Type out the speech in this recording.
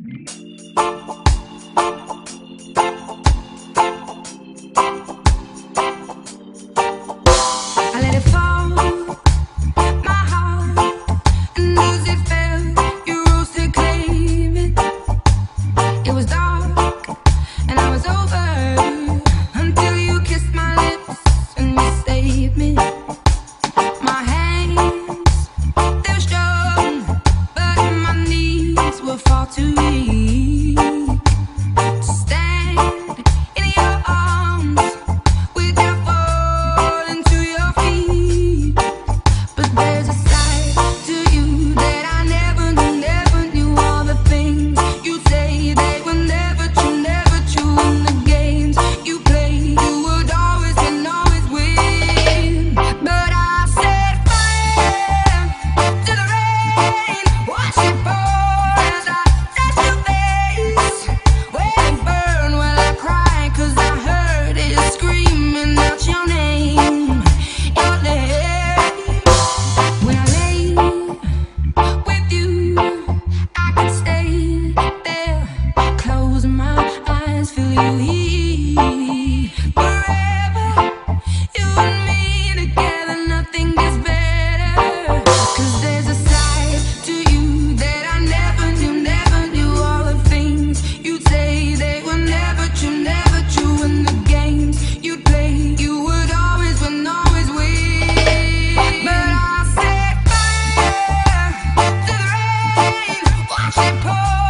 I let it fall, my heart, and as it fell, you rose to claim it. It was dark, and I was over, until you kissed my lips and you saved me. My hands, they were strong, but my knees were far too weak to stand in your arms without falling to your feet. But there's a side to you that I never knew. All the things you say, they were never true, never true. In the games you play, you would always and always win. But I set fire to the rain, watch it pour as I touch your face. When it burn, while I cry, 'cause I heard it screaming out your name, your name. When I lay with you, I could stay there, close my eyes, feel you here forever. You and me together, nothing gets better. 'Cause there's a side to you that I never knew. All the things you'd say, they were never true, never true. In the games you'd play, you would always win, always win. But I set fire to the rain, watch it pour